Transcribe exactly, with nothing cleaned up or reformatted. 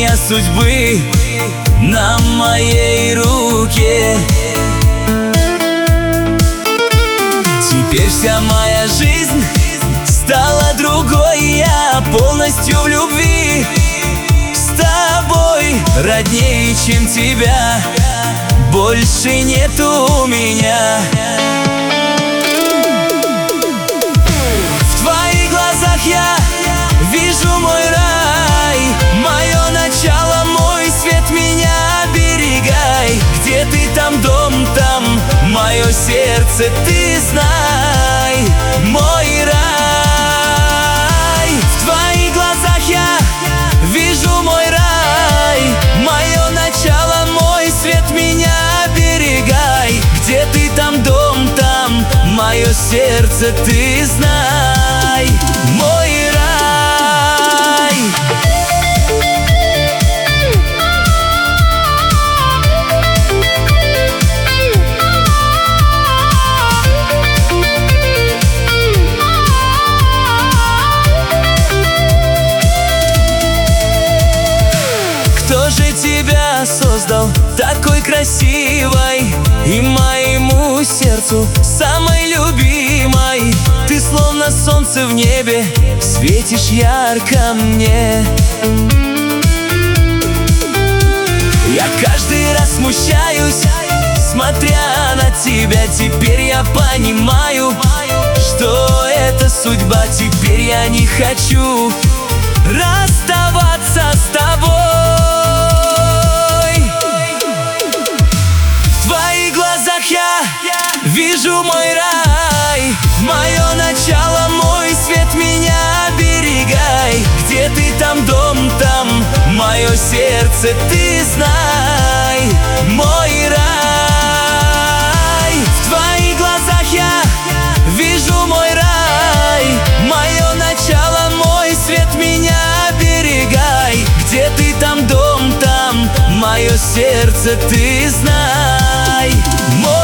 иния судьбы на моей руке. Теперь вся моя жизнь стала другой, я полностью в любви с тобой. Роднее, чем тебя, больше нету меня. В твоих глазах я вижу мой рай, мое начало, мой свет, меня оберегай. Где ты там, дом там, мое сердце, ты знай, мой рай. В твоих глазах я вижу мой рай, мое начало, мой свет, меня оберегай. Где ты там, дом там, мое сердце, ты знай, мой рай. Кто же тебя создал такой красивой и моему сердцу самой любимой? Ты словно солнце в небе, светишь ярко мне. Я каждый раз смущаюсь, смотря на тебя. Теперь я понимаю, что это судьба. Теперь я не хочу расставаться с тобой. Я вижу мой рай, мое начало, мой свет, меня оберегай. Где ты там, дом там, мое сердце, ты знай, мой рай. В твоих глазах я вижу мой рай, мое начало, мой свет, меня оберегай. Где ты там, дом там, мое сердце, ты знай, мой